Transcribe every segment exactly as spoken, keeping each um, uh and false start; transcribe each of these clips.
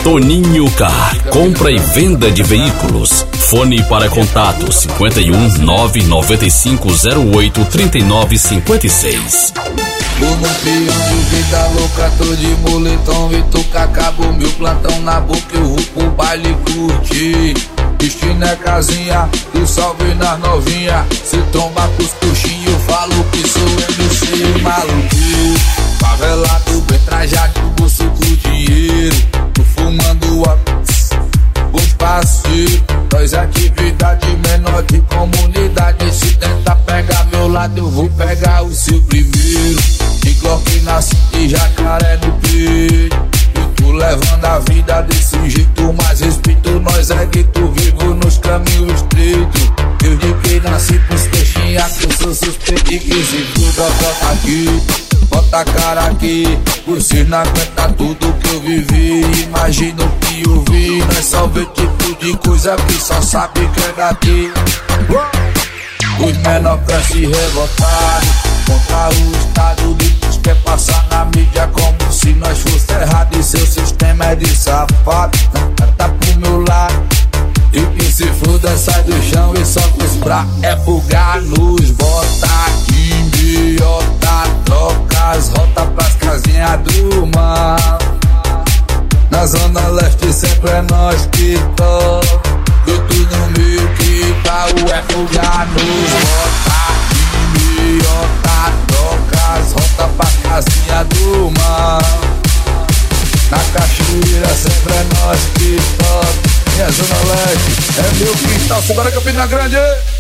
Toninho Car, compra e venda de veículos. Fone para contato cinquenta e um, nove nove cinco zero oito, trinta e nove cinquenta e seis. Tô no peão de vida louca, tô de moletom, Vituca, acabou meu plantão na boca, eu vou pro baile curtir. Destino é casinha, do salve nas novinha, se tromba com os coxinhos, eu falo que sou M C maluquinho. Favelado, bem trajado, bolso com dinheiro, tô fumando a os parceiros. Nós atividade menor de comunidade, se tentar pegar meu lado, eu vou pegar o seu primeiro. De Glock na cinta e jacaré no peito, eu tô levando a vida desse jeito, mas respeito nós é gueto vivo nos caminhos estreitos. Eu digo que nasci pros coxinha, que eu sou suspeito e que se tudo bota aqui, bota a cara aqui. Você não aguenta tudo que eu vivi, imagina o que eu vi. Nós só vê tipo de coisa que só sabe que é daqui. Os menor cresce revoltado contra o Estado, depois quer passar na mídia como se nós fosse errado. E seu sistema é de safado, tá pro meu lado. E que se foda, sai do chão e solta os bra. É bugar nos bota, idiota, troca as rotas pras casinhas do mal. Na zona leste sempre é nós que toca, eu tô no meio que tá o é bugar nos bota, idiota, troca as rotas pras casinhas do mal. Na cachoeira sempre é nós que toca, minha zona leste é meu quintal, segura Campina Grande.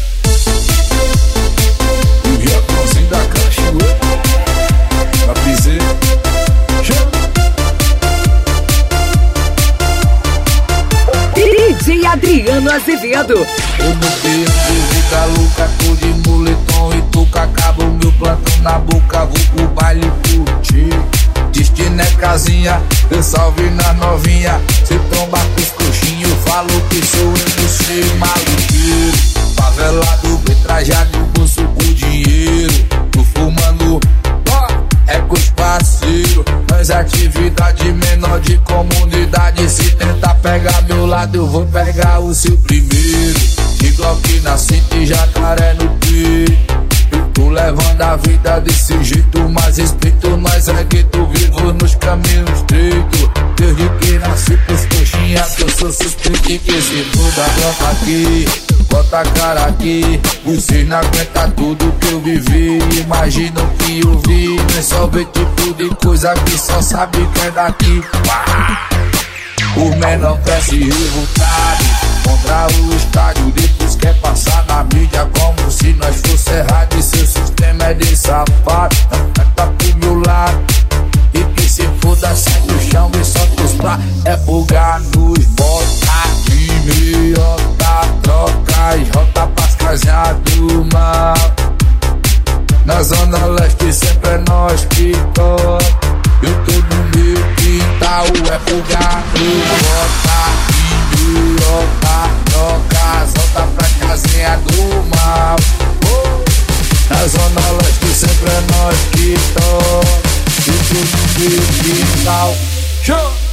O Riacãozinho da cachoeira, pra piseira, D J Adriano Azevedo. Eu no peão de vida louca, tô de moletom e tuca, acabo meu plantão na boca, vou pro baile curtir. Destino é casinha, eu salve na novinha, se tromba com os coxinhos, eu falo que sou M C maluqueiro. Favelado, bem trajado, bolso com dinheiro, tô fumando, ó, é com os parceiros. Nós atividade menor de comunidade, se tentar pegar meu lado, eu vou pegar o seu primeiro. De Glock na cinta e jacaré no peito, tô levando a vida desse jeito, mas respeito nós é gueto vivo nos caminhos estreitos. Desde que nasci pros coxinha, que eu sou suspeito e que se toda brota aqui, bota a cara aqui. Você não aguenta tudo que eu vivi, imagina o que eu vi. Não é só ver tipo de coisa que só sabe que é daqui. O menor cresce revoltado contra o estádio, depois quer passar na mídia como se nós fosse errado. E seu sistema é de safado, tá pro meu lado. E que se foda, sai do chão e solta os pra. É bugar nos bota, idiota, troca as rotas pras casinhas do mal. Na zona leste sempre é nós que toca, eu tô no meu quintal, é bugar nos bota, idiota, troca as rotas pra casinha do mal. Oh, na zona leste sempre é nós que toca, eu tô no meu quintal. Show!